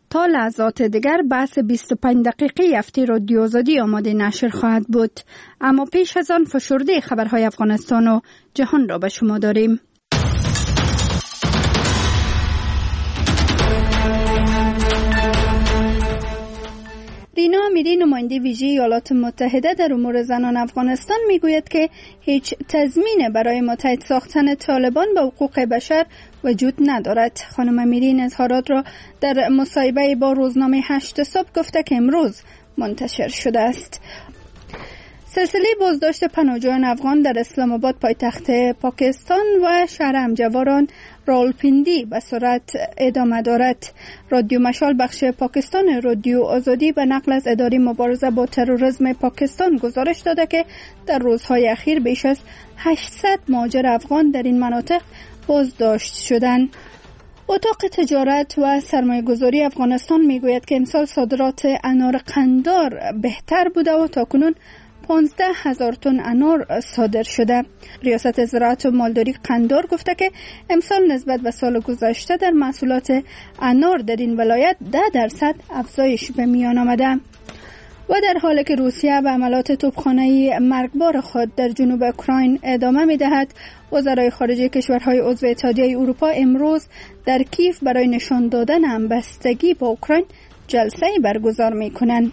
تا لحظات دیگر بحث 25 دقیقه هفته رادیو آزادی آماده نشر خواهد بود. اما پیش از آن فشرده خبرهای افغانستان و جهان را به شما داریم. رینا امیری، نماینده ویژه ایالات متحده در امور زنان افغانستان، میگوید که هیچ تضمین برای متحد ساختن طالبان به حقوق بشر وجود ندارد. خانم امیری این اظهارات را در مصاحبه با روزنامه 8 صبح گفته که امروز منتشر شده است. سلسله بازداشت پناهجویان افغان در اسلام آباد پایتخت پاکستان و شهر همجواران راولپیندی به سرعت ادامه دارد. رادیو مشال بخش پاکستان رادیو آزادی به نقل از اداره مبارزه با تروریسم پاکستان گزارش داده که در روزهای اخیر بیش از 800 مهاجر افغان در این مناطق بازداشت شدند. اتاق تجارت و سرمایه‌گذاری افغانستان میگوید که امسال صادرات انار قندار بهتر بوده و تاکنون 15,000 تن انار صادر شده. ریاست زراعت و مالداری قندار گفته که امسال نسبت به سال گذشته در محصولات انار در این ولایت 10% افزایش به میان آمده. و در حالی که روسیه به عملات توپخانه‌ای مرگبار خود در جنوب اوکراین ادامه می‌دهد، وزرای خارجه کشورهای عضو اتحادیه اروپا امروز در کیف برای نشان دادن همبستگی با اوکراین جلسه‌ای برگزار می‌کنند.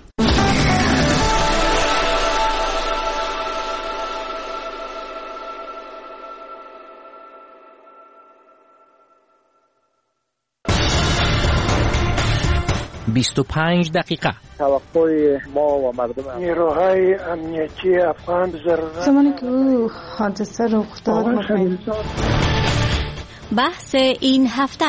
دقیقه توقع ما و مردم نیروهای امنیتی افغان ضرورت زمانی که او حادثه رخ داد بحث این هفته.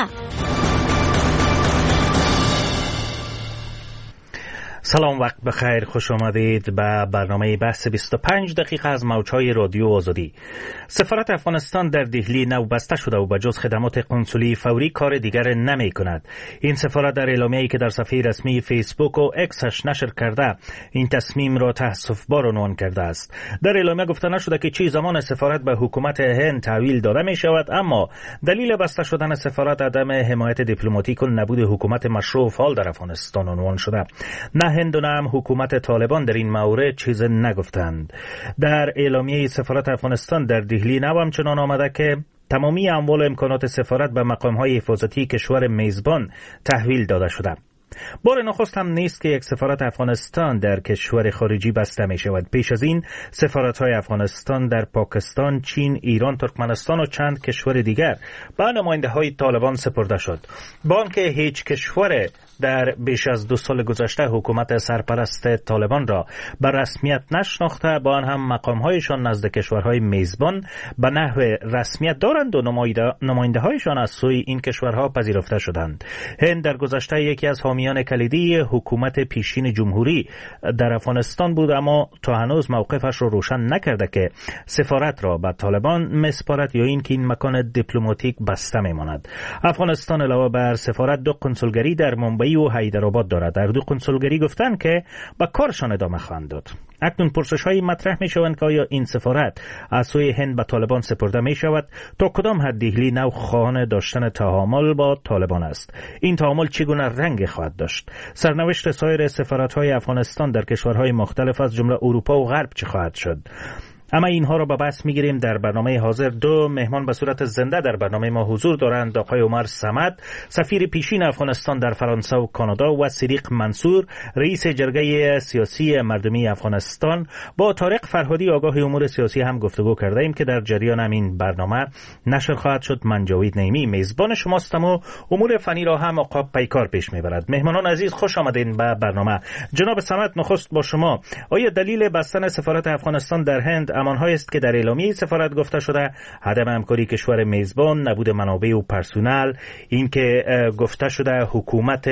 سلام، وقت بخیر، خوش آمدید به برنامه بحث 25 دقیقه از موجهای رادیو آزادی. سفارت افغانستان در دهلی نو بسته شده و به جز خدمات قنسولی فوری کار دیگر نمی کند. این سفارت در اعلامیه‌ای که در صفحه رسمی فیسبوک و اکسش نشر کرده این تصمیم را تأسف‌بار عنوان کرده است. در اعلامیه گفته نشده که چه زمان سفارت به حکومت هند تحویل داده می شود، اما دلیل بسته شدن سفارت عدم حمایت دیپلماتیک و نبود حکومت مشروع و فعال در افغانستان عنوان شده. نه هند و نه هم حکومت طالبان در این مورد چیز نگفتند. در اعلامیه سفارت افغانستان در دهلی نو همچنان آمده که تمامی اموال و امکانات سفارت به مقام‌های حفاظتی کشور میزبان تحویل داده شده. بار نخست هم نیست که یک سفارت افغانستان در کشور خارجی بسته می شود. پیش از این سفارت‌های افغانستان در پاکستان، چین، ایران، ترکمنستان و چند کشور دیگر به نماینده‌های طالبان سپرده شد. با آنکه هیچ کشور در بیش از 2 سال گذشته حکومت سرپرست طالبان را به رسمیت نشناخته، با آن هم مقام‌هایشان نزد کشورهای میزبان به نحو رسمیت دارند و نماینده‌هایشان از سوی این کشورها پذیرفته شدند. هند در گذشته یکی از حامیان کلیدی حکومت پیشین جمهوری در افغانستان بود، اما تا هنوز موقفش را روشن نکرده که سفارت را به طالبان مسپارد یا اینکه این مکان دیپلماتیک بسته میماند. افغانستان علاوه بر سفارت 2 کنسولگری در منبع و حیدرآباد دارد. در 2 کنسولگری گفتند که به کارشان ادامه خواهند داد. اکنون پرسش‌هایی مطرح می‌شوند که آیا این سفارت از سوی هند به طالبان سپرده می‌شود؟ تا کدام حد دهلی نو خواهان داشتن تعامل با طالبان است؟ این تعامل چگونه رنگ خواهد داشت؟ سرنوشت سایر سفارت‌های افغانستان در کشورهای مختلف از جمله اروپا و غرب چه خواهد شد؟ اما اینها را به بحث می‌گیریم. در برنامه حاضر 2 مهمان به صورت زنده در برنامه ما حضور دارند: آقای عمر صمد، سفیر پیشین افغانستان در فرانسه و کانادا، و صدیق منصور، رئیس جرگه سیاسی مردمی افغانستان. با طارق فرهادی آگاه امور سیاسی هم گفتگو کرده ایم که در جریان همین برنامه نشر خواهد شد. من جاوید نعیمی میزبان شماستم و امور فنی را هم آقا پیکار پیش میبرد. مهمانان عزیز خوش آمدین به برنامه. جناب صمد، نخست با شما. آیا دلیل بستن سفارت افغانستان در هند همان‌هایی است که در اعلامیه سفارت گفته شده؟ عدم همکاری کشور میزبان، نبود منابع و پرسونل، این که گفته شده حکومت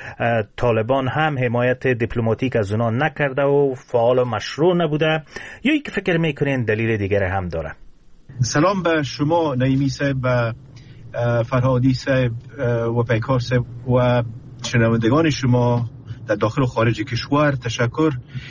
طالبان هم حمایت دیپلماتیک از اونا نکرده و فعال و مشروع نبوده، یا اینکه فکر میکنین دلیل دیگر هم داره؟ سلام به شما نعیمی صاحب و فرهادی صاحب و پیکار صاحب و شنوندگان شما در داخل و خارج کشور. تشکر.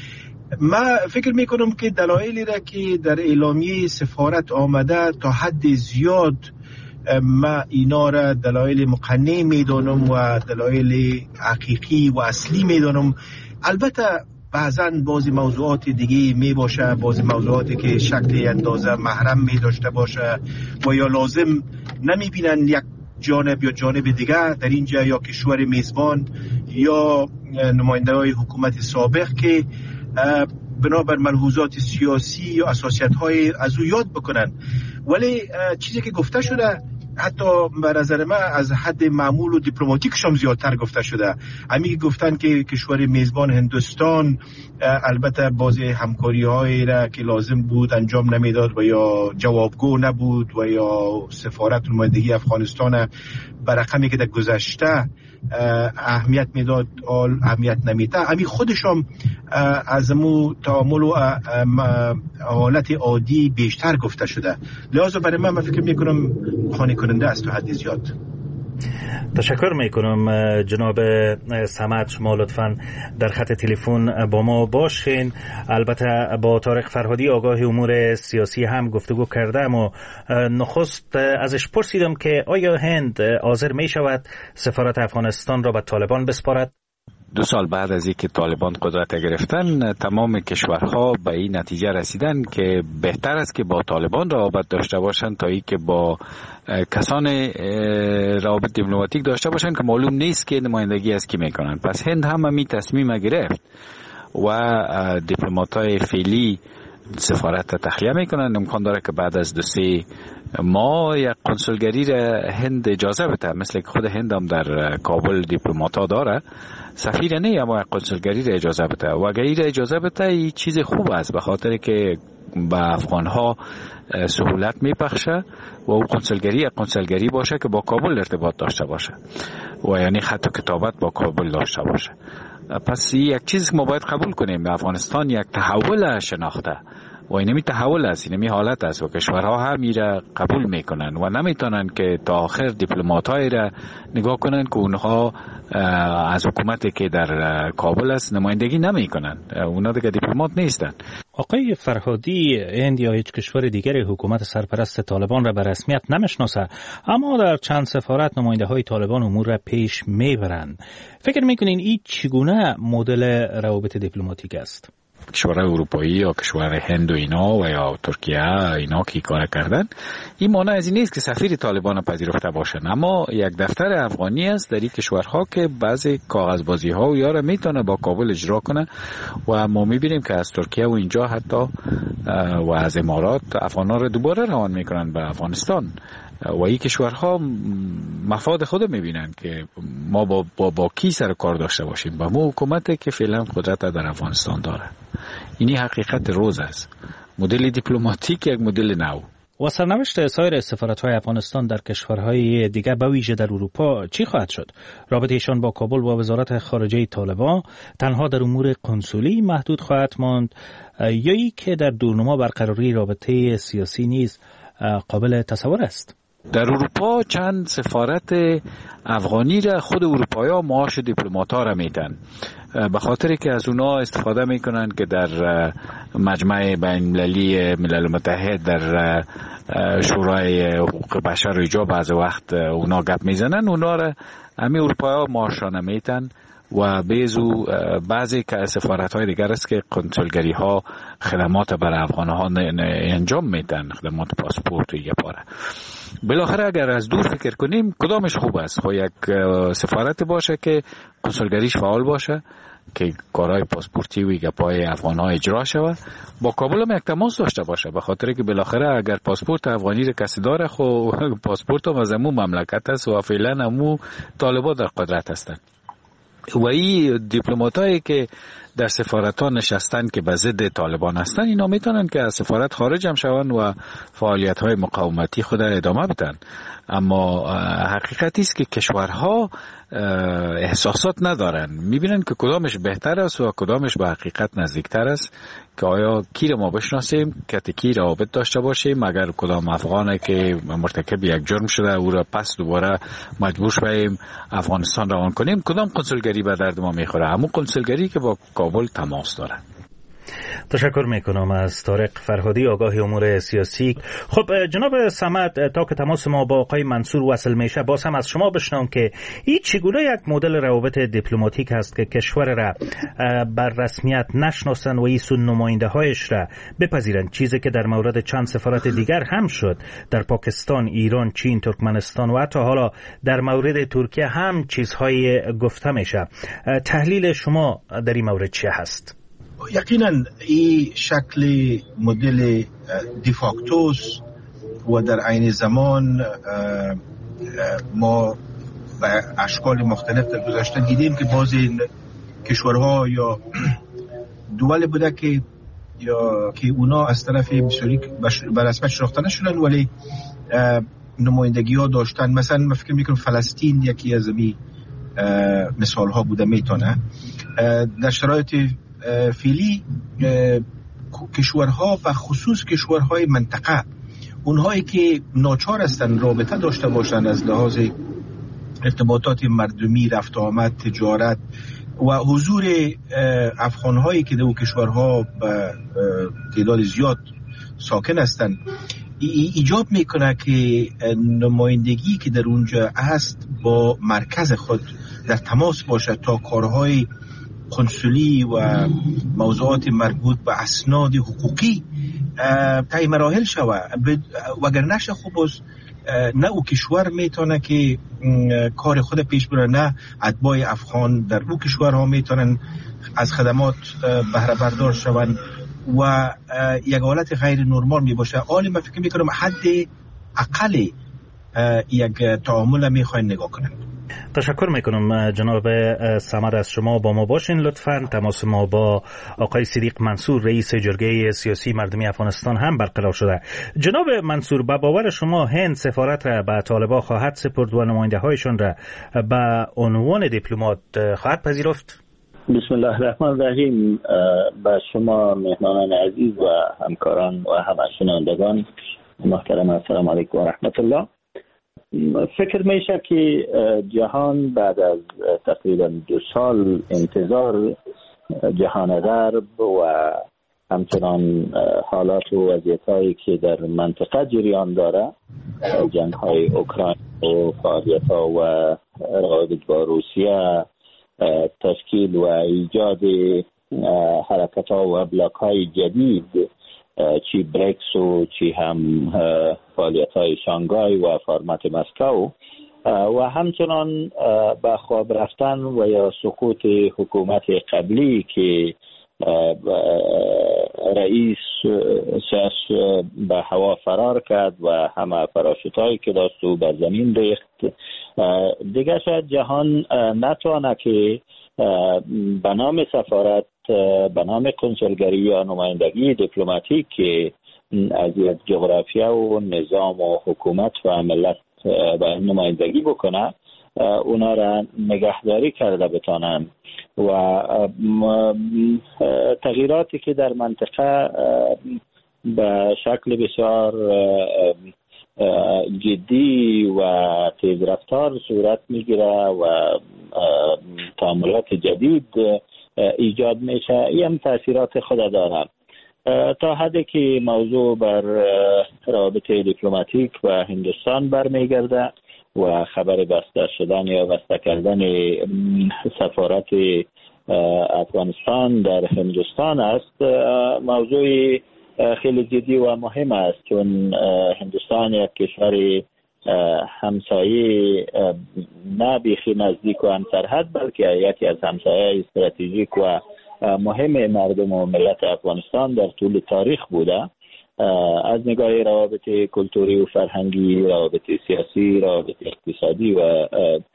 من فکر میکنم که دلایلی را که در اعلامیه سفارت آمده تا حد زیاد من اینا را دلایل مقنع میدانم و دلایل حقیقی و اصلی میدانم. البته بعضا بعضی موضوعات دیگه می باشه، بعضی موضوعاتی که شکل اندازه محرم می داشته باشه و یا لازم نمی بینن یک جانب یا جانب دیگه در اینجا، یا کشور میزبان یا نماینده های حکومت سابق که بنابر ملحوظات سیاسی یا اساسیت های از او یاد بکنن. ولی چیزی که گفته شده حتی به نظر من از حد معمول و دیپلماتیکش هم زیادتر گفته شده. همین گفتن که کشور میزبان هندوستان البته بعضی همکاری هایی را که لازم بود انجام نمیداد و یا جوابگو نبود و یا سفارت نمایندگی افغانستان به رقمی که در گذشته اهمیت میداد اهمیت نمیده. همین خودش هم از مو تعامل و حالت عادی بیشتر گفته شده. لذا برای من فکر میکنم خانه کننده است تا حد زیاد. تشکر میکنم جناب صمد، شما لطفاً در خط تلفن با ما باشین. البته با طارق فرهادی آگاه امور سیاسی هم گفتگو کردم و نخست ازش پرسیدم که آیا هند حاضر می شود سفارت افغانستان را به طالبان بسپارد؟ 2 سال بعد از اینکه طالبان قدرت گرفتن، تمام کشورها به این نتیجه رسیدن که بهتر است که با طالبان روابط داشته باشند تا اینکه با کسان روابط دیپلماتیک داشته باشند که معلوم نیست که نمایندگی از کی میکنند. پس هند هم همین تصمیم گرفت و دیپلمات‌های فعلی سفارت تخلیه میکنند. امکان داره که بعد از 2-3 ماه یک کنسولگری را هند اجازه بده، مثل که خود هند هم در کابل دیپلمات‌ها داره، سفیر نه اما یک کنسولگری را اجازه بده. و اگر این را اجازه بده این چیز خوب است، به خاطر که به افغانها سهولت میبخشه و اون کنسولگری باشه که با کابل ارتباط داشته باشه و یعنی خط و کتابت با کابل داشته باشه. پس یک چیزی که ما باید قبول کنیم، به افغانستان یک تحول شناخته و اینمی تحول است، اینمی حالت است و کشورها هم ایره قبول میکنن و نمیتونن که تا آخر دیپلمات‌های را نگاه کنن که اونها از حکومتی که در کابل است نمایندگی نمیکنن، اونها دیگه دیپلمات نیستن. آقای فرهادی، هند یا هیچ کشور دیگر حکومت سرپرست طالبان را به رسمیت نمیشناسه، اما در چند سفارت نماینده های طالبان امور را پیش میبرند. فکر میکنین این چگونه مدل روابط دیپلماتیک است؟ کشور اروپایی یا کشور هند و اینا و یا ترکیه اینا که کار کردن، این معنی از این نیست که سفیر طالبان پذیرفته باشن، اما یک دفتر افغانی است در این کشورها که بعضی کاغذبازی ها و یاره میتونه با کابل اجرا کنه و ما میبینیم که از ترکیه و اینجا حتی و از امارات افغانا رو دوباره روان میکنن به افغانستان و این کشورها مفاد خود میبینن که ما با کی سر کار داشته باشیم، با مو حکومتی که فعلا قدرت در افغانستان داره. اینی حقیقت روز است. مدل دیپلماتیک یک مدل نو. و سرنوشت سایر سفارت‌های افغانستان در کشورهای دیگر به ویژه در اروپا چی خواهد شد؟ رابطه‌شان با کابل و وزارت خارجه طالبان تنها در امور کنسولی محدود خواهد ماند یا ای که در دورنما برقراری رابطه سیاسی نیز قابل تصور است؟ در اروپا چند سفارت افغانی را خود اروپایی‌ها معاش دیپلمات‌ها را میدن، به خاطر که از اونا استفاده میکنن که در مجمع بین‌المللی ملل متحد، در شورای حقوق بشر و ایجا بعض وقت اونا گپ میزنن، اونا را همین اروپایی‌ها معاش را نمیدن و بیزو بعضی که سفارت‌های دیگر است که کنسولگری ها خدمات برای افغان‌ها انجام میدن، خدمات پاسپورت و یه پاره. بالاخره اگر از دور فکر کنیم کدامش خوب است؟ خب یک سفارت باشه که کنسولگریش فعال باشه که کارهای پاسپورتی و گپای افغان‌ها اجرا شود، با کابل هم یک تماس داشته باشه، به خاطر که بالاخره اگر پاسپورت افغانی را کسی داره خب پاسپورت هم از امو مملکت است و فعلا امو طالبان در قدرت هستند. و این دیپلماتایی که در سفارت‌ها نشستن که به ضد طالبان هستن، اینا میتونن که از سفارت خارج هم شون و فعالیت‌های مقاومتی خود را ادامه بدن. اما حقیقتی است که کشورها احساسات ندارن، میبینن که کدامش بهتر است و کدامش به حقیقت نزدیکتر است، که آیا کی را ما بشناسیم که کی رابط داشته باشیم، اگر کدام افغانه که مرتکب یک جرم شده او را پس دوباره مجبور شویم افغانستان روان کنیم، کدام کنسولگری به درد ما میخوره؟ همون کنسولگری که با کابل تماس داره. تشکر میکنم از طارق فرهادی، آگاه امور سیاسی. خب جناب صمد، تا که تماس ما با آقای منصور وصل میشه، باز هم از شما بشنوم که این چگونه یک مدل روابط دیپلماتیک است که کشور را بر رسمیت نشناسند و ایسون نماینده هایش را بپذیرند، چیزی که در مورد چند سفارت دیگر هم شد، در پاکستان، ایران، چین، ترکمنستان و حتی حالا در مورد ترکیه هم چیزهای گفته میشه. تحلیل شما در این مورد چه هست؟ یقینا این شکل مدل دیفاکتوس و در عین زمان ما به اشکال مختلف در گذشته دیدیم که بعضی کشورها یا دول بوده که اونا از طرف بسیاری به رسمیت شناخته نشدن ولی نمایندگی ها داشتن. مثلا من فکر میکنم فلسطین یکی از این مثال ها بوده میتونه. در شرایط فعلی کشورها و خصوص کشورهای منطقه، اونهایی که ناچار هستن رابطه داشته باشن از لحاظ ارتباطات مردمی، رفت آمد، تجارت و حضور افغانهایی که در کشورها به تعداد زیاد ساکن هستن، ایجاب میکنه که نمایندگی که در اونجا هست با مرکز خود در تماس باشه تا کارهای کنسولی و موضوعات مربوط به اسناد حقوقی طی مراحل شوه. وگر نشه خوب نه او کشور میتونه که کار خود پیش بره، نه اتباع افغان در او کشورها میتونن از خدمات بهره بردار شون و یک حالت غیر نرمال میباشه. حالی من فکر میکنم حد اقل یک تعامل میخواین نگاه کنن. تشکر میکنم جناب صمد از شما. با ما باشین لطفاً. تماس ما با آقای صدیق منصور رئیس جرگه سیاسی مردمی افغانستان هم برقرار شده. جناب منصور، به باور شما هند سفارت را به طالبان خواهد سپرد و نماینده هایشان را به عنوان دیپلمات خواهد پذیرفت؟ بسم الله الرحمن الرحیم. به شما مهمانان عزیز و همکاران و همه شنوندگان محترم، السلام علیکم و رحمت الله. فکر میشه که جهان بعد از تقریبا 2 سال انتظار، جهان غرب و همچنان حالات و وضعیت‌هایی که در منطقه جریان داره، جنگ‌های اوکراین و فعالیت‌ها و روابط با روسیه، تشکیل و ایجاد حرکت‌ها و بلاک‌های جدید، چی بریکس و چی هم فعالیت‌های شانگهای و فرمت مسکو و همچنان به خواب رفتن و یا سقوط حکومت قبلی که رئیس سرش به هوا فرار کرد و همه پاراشوتایی که داشت و به زمین ریخت. دیگه شاید جهان نتوانه که به نام سفارت، به نام کنسولگری یا نمایندگی دیپلماتیک که از یک جغرافیا و نظام و حکومت و ملت به نمایندگی بکنه، اونا را نگهداری کرده بتانن و تغییراتی که در منطقه به شکل بسیار جدی و تیز رفتار صورت میگیره و تعاملات جدید ایجاد میشه، این هم تاثیرات خود داره. تا حدی که موضوع بر روابط دیپلماتیک و هندوستان برمیگرده و خبر بسته شدن یا بسته کردن سفارت افغانستان در هندوستان است، موضوع خیلی جدی و مهم است، چون هندوستان یک کشور همسایه نه بیخی نزدیک و همسرحد، بلکه یکی از همسایه استراتژیک و مهم مردم و ملت افغانستان در طول تاریخ بوده، از نگاه روابط کلتوری و فرهنگی، روابط سیاسی، روابط اقتصادی و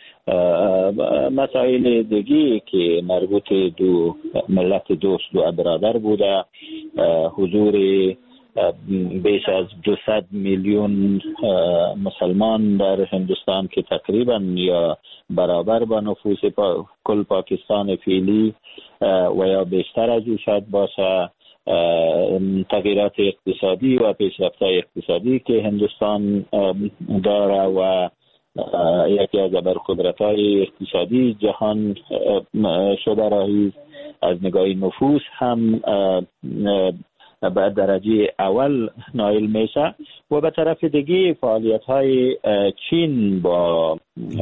مسائل دیگی که مربوط دو ملت دوست و برادر بوده. حضور بیش از 200 میلیون مسلمان در هندوستان که تقریبا یا برابر با نفوس کل پاکستان فعلی و یا بیشتر از او شاید باشه، تغییرات اقتصادی و پیشرفت‌های اقتصادی که هندوستان داره و یکی از ابرقدرت‌های اقتصادی جهان شده راهی از نگاه نفوذ هم به درجه اول نایل میشه و به طرف دیگه فعالیت‌های چین با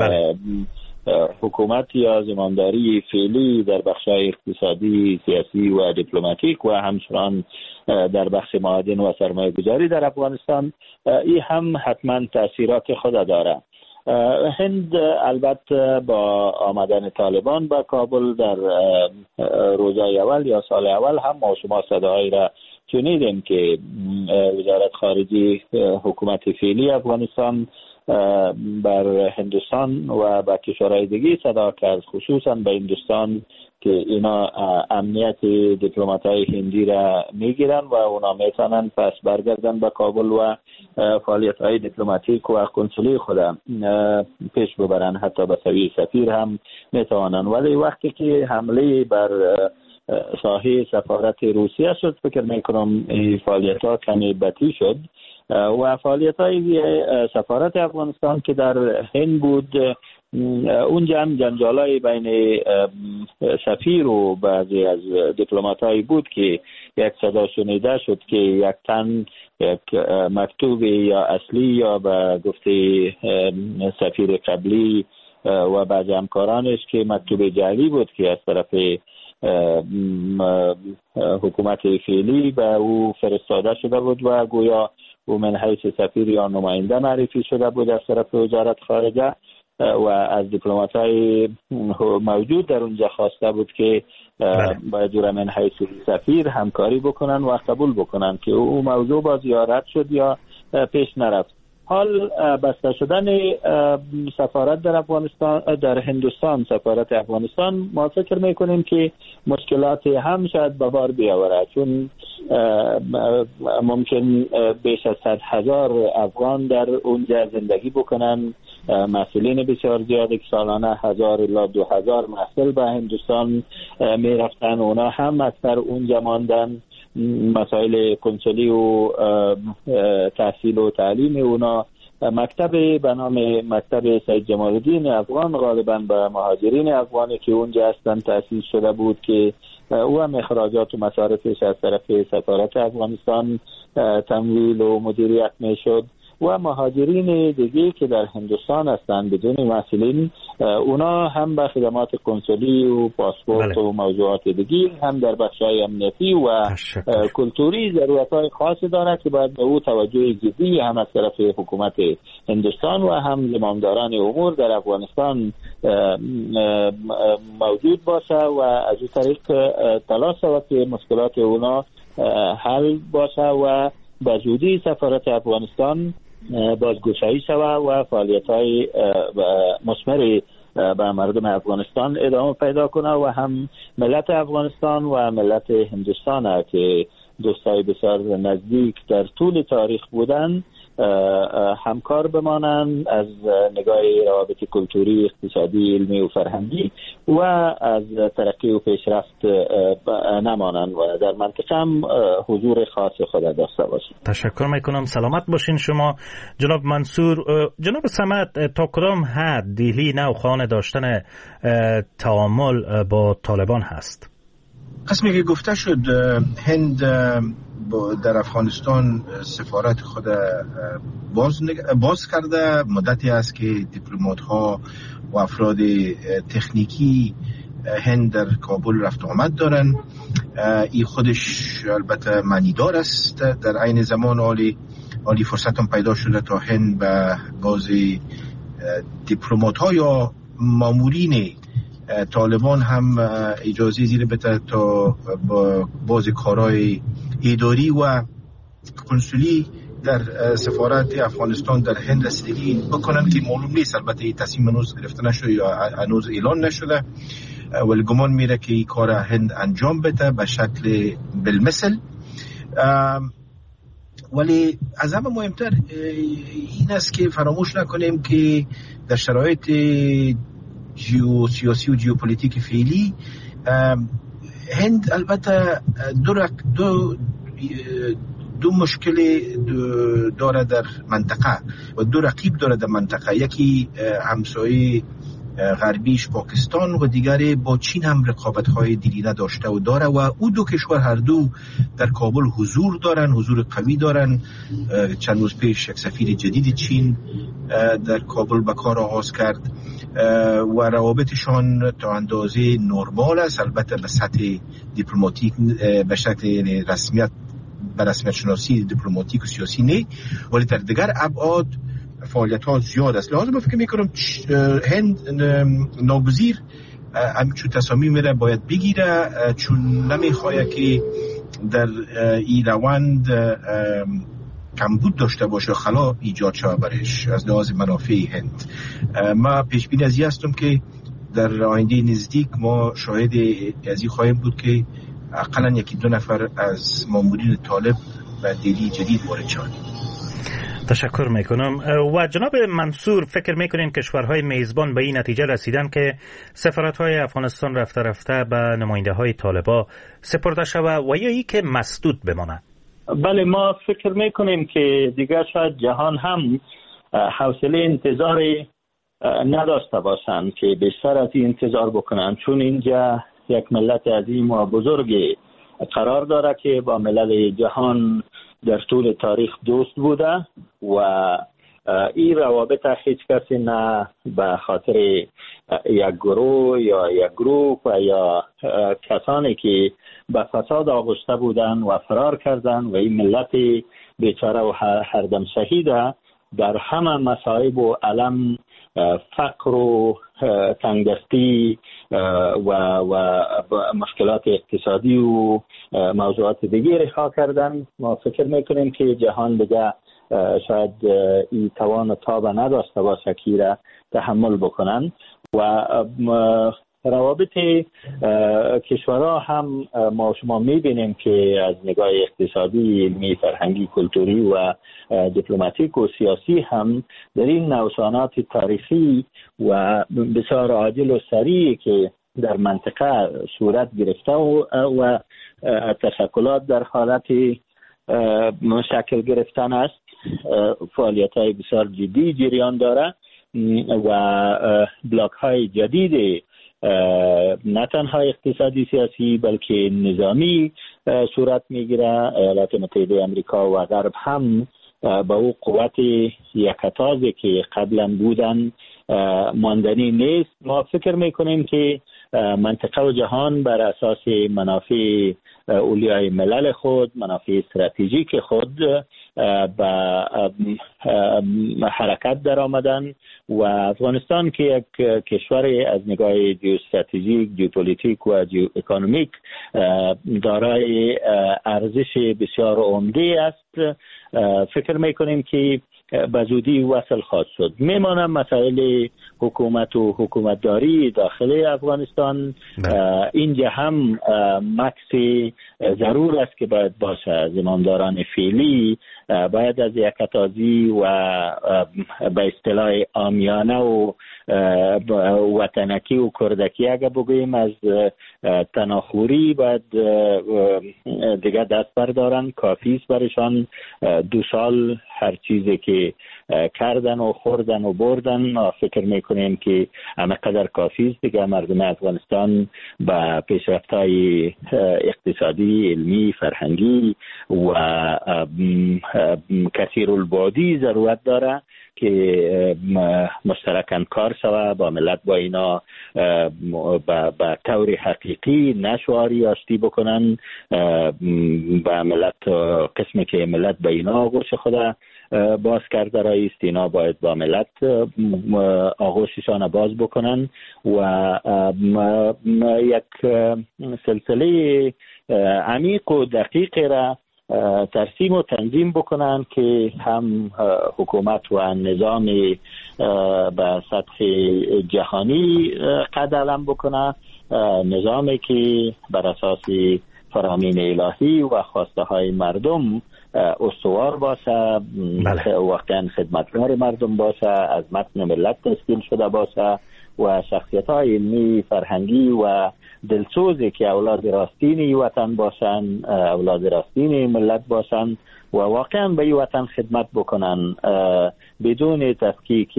حکومت یا زمامداری فعلی در بخش‌های اقتصادی، سیاسی و دیپلماتیک و همچنان در بخش معادن و سرمایه‌گذاری در افغانستان، این هم حتما تأثیرات خود داره. هند البته با آمدن طالبان به کابل در روزهای اول یا سال اول هم ما شما صداهایی را شنیدیم که وزارت خارجه حکومت فعلی افغانستان بر هندوستان و با کشورهای دیگه صدا کرد، خصوصا به هندوستان، که اینا امنیت دیپلمات‌های هندی را میگیرن و اونا میتونن پس برگردن به کابل و فعالیت‌های دیپلماتیک و کنسولی خود پیش ببرن، حتی به سوی سفیر هم میتوانن. ولی وقتی که حمله بر ساحه سفارت روسیه شد، فکر میکنم فعالیت‌ها کمی بطیء شد و فعالیت‌های سفارت افغانستان که در هند بود، اونجا هم جنجالای بین سفیر و بعضی از دیپلمات‌های بود که یک صدا شنیده شد که یک تن یک مکتوب یا اصلی یا به گفته سفیر قبلی و بعضی همکارانش که مکتوب جعلی بود که از طرف حکومت فعلی به او فرستاده شده بود و گویا او من حیث سفیر یا نماینده معرفی شده بود از طرف وزارت خارجه و از دیپلمات‌های موجود در اونجا خواسته بود که باید او را من حیث سفیر همکاری بکنن و قبول بکنن که او موضوع با زیارت شد یا پیش نرفت. حال بسته شدن سفارت در افغانستان، در هندوستان، سفارت افغانستان، ما فکر میکنیم که مشکلات هم شاید به بار بیاورد، چون ممکن بیش از 100,000 افغان در اونجا زندگی بکنن، مسئولین بسیار زیادی که سالانه 1000 الی 2000 محصل به هندوستان میرفتن، اونا هم اکثر اونجا ماندن. مسائل کنسولی و تحصیل و تعلیم اونا، مکتب به نام مکتب سید جمال الدین افغان غالبا به مهاجرین افغانی که اونجا هستن تأسیس شده بود که او هم اخراجات و مصارفش از طرف سفارت افغانستان تمویل و مدیریت میشد و مهاجرین دیگه که در هندوستان هستند بدون مسئولین، اونا هم به خدمات کنسولی و پاسپورت و موضوعات دیگه هم در بخش‌های امنیتی و کلتوری ضرورت‌های خاصی دارد که باید به او توجه جدی هم از طرف حکومت هندوستان و هم زمامداران امور در افغانستان موجود باشه و از این طریق تلاش شود که مشکلات اونا حل باشه و به زودی سفارت افغانستان بازگشایی شود و فعالیت‌های مثمر به مردم افغانستان ادامه پیدا کنه و هم ملت افغانستان و ملت هندوستان که دوستای بسیار نزدیک در طول تاریخ بودن همکار بمانند از نگاه روابط کلتوری، اقتصادی، علمی و فرهنگی و از ترقی و پیشرفت نمانند و در منطقه هم حضور خاص خود داشته باشند. تشکر میکنم. سلامت باشین شما جناب منصور. جناب صمد، تا کدام حد دهلی نوخوان داشتن تعامل با طالبان هست؟ قسمی که گفته شد هند در افغانستان سفارت خود باز کرده، مدتی است که دیپلمات ها و افراد تکنیکی هند در کابل رفت آمد دارن. این خودش البته معنیدار است. در عین زمان عالی فرصت هم پیدا شده تا هند به بعضی دیپلمات ها یا مامورین طالبان هم اجازه زیر بده تا با بعضی کارهای اداری و کنسولی در سفارت افغانستان در هند رسیدگی بکنن که معلوم نیست. البته این تصمیم هنوز گرفته نشده یا هنوز اعلان نشده، ولی گمان میره که این کار هند انجام بده به شکل بالمثل. ولی از همه مهمتر این است که فراموش نکنیم که در شرایط سیاسی و ژئوپلیتیک فعلی هند البته دو مشکل داره در منطقه و دو رقیب داره در منطقه. یکی همسایه غربیش پاکستان و دیگری با چین هم رقابت‌های دیرینه داشته و داره و او دو کشور هر دو در کابل حضور دارن، حضور قوی دارن. چند روز پیش یک سفیر جدید چین در کابل به کار آغاز کرد و روابطشان تا اندازه نرمال است، البته به سطح دیپلماتیک به شکل رسمیت به رسمیت شناسی دیپلماتیک و سیاسی نه، ولی در دیگر ابعاد فعالیت ها زیاد است. لازم من فکر میکنم هند ناگزیر همچون تصامیم میره باید بگیره، چون نمیخواه که در این روند کمبود داشته باشه، خلا ایجاد شود برش از لحاظ منافع هند. ما پیش بینی از این هستم که در آینده نزدیک ما شاهد از این خواهیم بود که اقلا 1-2 نفر از مامورین طالب و دلی جدید وارد شوند. تشکر میکنم. و جناب منصور، فکر میکنین کشورهای میزبان به این نتیجه رسیدن که سفارت‌های افغانستان رفته رفته به نماینده‌های طالبا سپرده شود و یا ای که مسدود بمانند؟ بله، ما فکر میکنیم که دیگر شاید جهان هم حوصله انتظار نداشته باشند که بیشتر از این انتظار بکنند، چون اینجا یک ملت عظیم و بزرگ قرار داره که با ملل جهان در طول تاریخ دوست بوده و این روابط هیچ کسی نه به خاطر یک گروه یا یک گروه و یا کسانی که به فساد آغشته بودن و فرار کردن و این ملت بیچاره و هر دم شهیده در همه مصائب و علم، فقر و تنگدستی و مشکلات اقتصادی و موضوعات دیگه رها کردن. ما فکر میکنیم که جهان دیگه شاید این توان و تاب نداشته باشه که را تحمل بکنن و روابط کشورها هم ما شما میبینیم که از نگاه اقتصادی، علمی، فرهنگی، کلتوری و دیپلماتیک و سیاسی هم در این نوسانات تاریخی و بسیار عاجل و سریع که در منطقه صورت گرفته و تشکلات در حالت شکل گرفتن است، فعالیت‌های بسیار جدی جریان داره و بلاک‌های جدید نه تنها اقتصادی سیاسی بلکه نظامی صورت میگیره. ایالات متحده آمریکا و غرب هم با او قوت یکتازی که قبلا بودن ماندنی نیست. ما فکر میکنیم که منطقه و جهان بر اساس منافع اولیای ملل خود، منافع استراتژیک خود به حرکت در آمدن و افغانستان که یک کشور از نگاه جیوستراتژیک، جیوپولیتیک و جیو اکونومیک دارای ارزش بسیار عمده است، فکر میکنیم که به زودی وصل خواهد شد. میمانه مسائل حکومت و حکومتداری داخل افغانستان. اینجا هم مکس ضرور است که باید باشه. زمامداران فعلی باید از یکتازی و به اصطلاح عامیانه و وطنکی و کردکی اگه بگوییم از تناخوری باید دیگه دست بردارن. کافی است برشان 2 سال هر چیزی که کردن و خوردن و بردن. فکر میکنیم که همقدر کافی است دیگه. مردم افغانستان به پیشرفت‌های اقتصادی، علمی، فرهنگی و کثیر البعدی ضرورت داره که مشترکاً کار شوه با ملت، با اینا به طور حقیقی نشواری آشتی بکنن با ملت. قسمی که ملت به اینا آغوش خود باز کرده رایست، اینا باید با ملت آغوششان باز بکنن و یک سلسله عمیق و دقیق را ترسیم و تنظیم بکنن که هم حکومت و نظام به سطح جهانی قد علم بکنه، نظامی که بر اساس فرامین الهی و خواسته های مردم استوار باشه، واقعا خدمتگار مردم باشه، از متن ملت تشکیل شده باشه و شخصیت های علمی، فرهنگی و دلسوزی که اولاد راستین وطن باشن، اولاد راستین ملت باشن و واقعا به این وطن خدمت بکنن. بدون تفکیک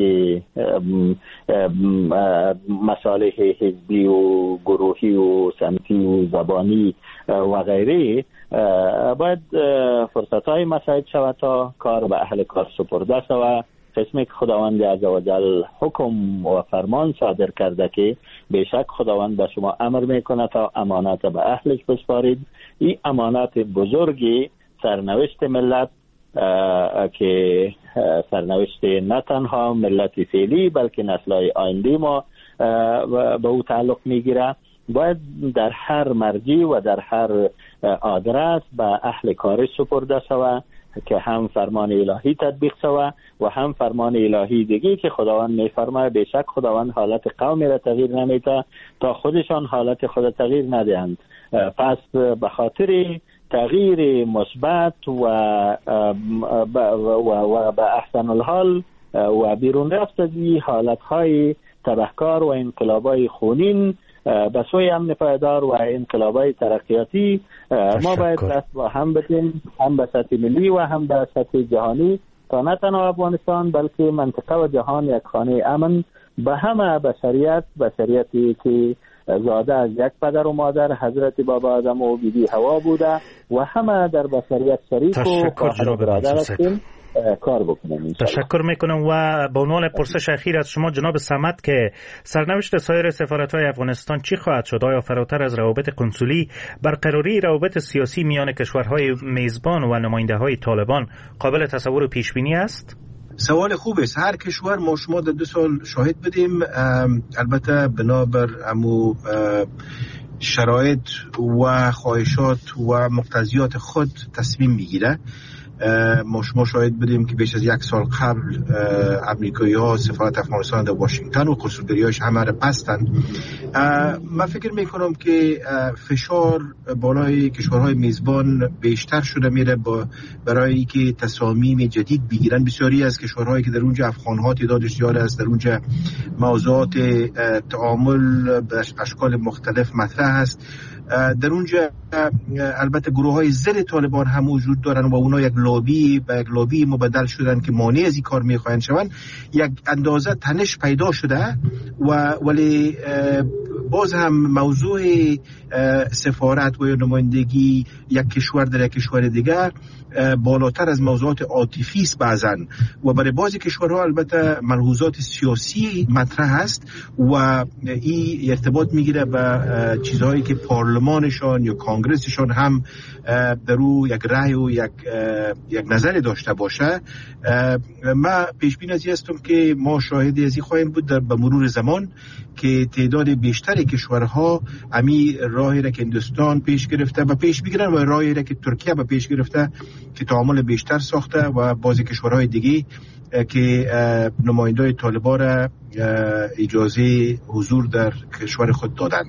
مصالح حزبی و گروهی و سمتی و زبانی و غیره باید فرصت‌های مساعد شود تا کار به اهل کار سپرده شود. قسمی که خداوند عزوجل حکم و فرمان صادر کرده که بیشک خداوند به شما امر میکنه تا امانت به اهلش بسپارید. این امانت بزرگی سرنوشت ملت که سرنوشت نه تنها ملت فعلی بلکه نسل‌های آینده ما به او تعلق میگیره، باید در هر مرجع و در هر آدرس به اهل کارش سپرده شود که هم فرمان الهی تطبیق شود و هم فرمان الهی دیگه که خداوند میفرماید بیشک خداوند حالت قومی را تغییر نمیده تا خودشان حالت خود تغییر ندهند. پس به خاطر تغییر مثبت و به احسن الحال و بیرون رفت از حالتهای تبهکار و انقلابای خونین به سوی امن پایدار و انقلابای ترقیاتی ما باید دست با هم بدیم، هم به سطح ملی و هم به سطح جهانی، تا نه تنها افغانستان بلکه منطقه و جهان یک خانه امن به همه بشریتی که زاده از یک پدر و مادر حضرت بابا آدم و بیبی حوا بوده و همه در بشریت شریک و خواهر برادر هستیم کار بکنم. تشکر میکنم و به عنوان پرسش اخیر از شما جناب صمد که سرنوشت سایر سفارت‌های افغانستان چی خواهد شد؟ آیا فراتر از روابط کنسولی برقراری روابط سیاسی میان کشورهای میزبان و نماینده‌های طالبان قابل تصور و پیش بینی است؟ سوال خوب است. هر کشور ما شما در 2 سال شاهد بدیم، البته بنابر امو شرایط و خواهشات و مقتضیات خود تصمیم میگیره. ما شما شاهد بدیم که بیش از 1 سال قبل امریکایی‌ها سفارت افغانستان در واشنگتن و قنسولگری‌هاش همه را بستن. من فکر میکنم که فشار بالای کشورهای میزبان بیشتر شده میره برای اینکه تصامیم جدید بگیرن. بسیاری از کشورهایی که در اونجا افغان‌ها تعدادش زیاد است، در اونجا موضوعات تعامل به اشکال مختلف مطرح است. در اونجا البته گروه‌های ضد طالبان هم وجود دارن و اونا یک لابی مبدل شدن که مانع از این کار میخواهند شوند. یک اندازه تنش پیدا شده ولی باز هم موضوع سفارت و نمایندگی یک کشور در یک کشور دیگر بالاتر از موضوعات عاطفی است بعضن و برای بعضی کشورها البته ملحوظات سیاسی مطرح است و این ارتباط میگیره به چیزهایی که پارلمانشان یا کانگرسشان هم در او یک رأی و یک نظر داشته باشه. من پیش بین ازی هستم که ما شاهد ازی خواهیم بود به مرور زمان که تعداد بیشتر کشورها امی راهی را که هندوستان پیش گرفته و پیش میگیرن و راهی را که ترکیه به پیش گرفته که تعامل بیشتر ساخته و بعضی کشورهای دیگه که نمایندای طالبان را اجازه حضور در کشور خود دادن.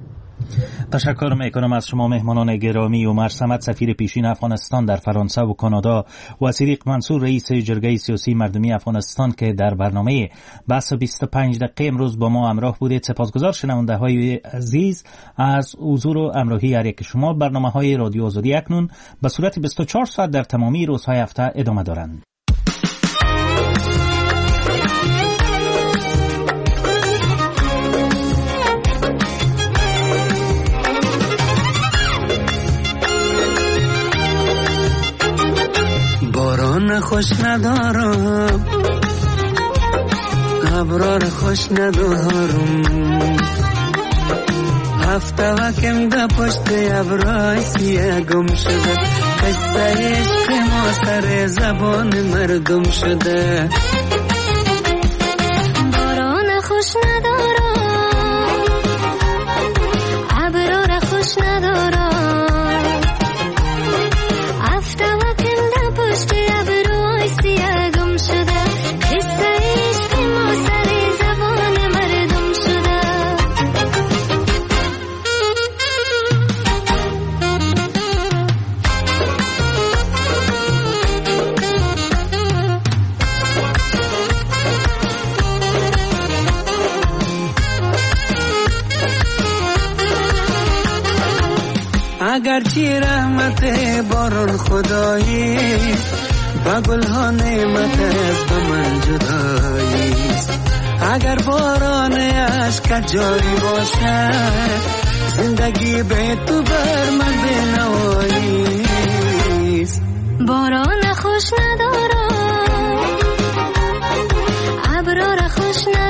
تشکر میکنم از شما مهمانان گرامی. عمر صمد سفیر پیشین افغانستان در فرانسه و کانادا و صدیق منصور رئیس جرگه سیاسی مردمی افغانستان که در برنامه بحث 25 دقیقه امروز با ما همراه بودید. سپاسگزار شنونده های عزیز از حضور و همراهی هر یک شما. برنامه های رادیو آزادی اکنون به صورت 24 ساعت در تمامی روزهای هفته ادامه دارند. باران خوش ندارم، ابرار خوش ندارم، هفته وکم ده پشت ابرای سیه گم شده، قصه عشق ما سر زبان مردم شده. باران خوش ندارم، ابرار خوش ندارم، اگرچه رحمت باران خدایی و گلها نعمت از به من جداییست. اگر باران اشک جاری باشد زندگی به تو بر من بنواییست. باران خوش ندارم ابرار خوش ندارم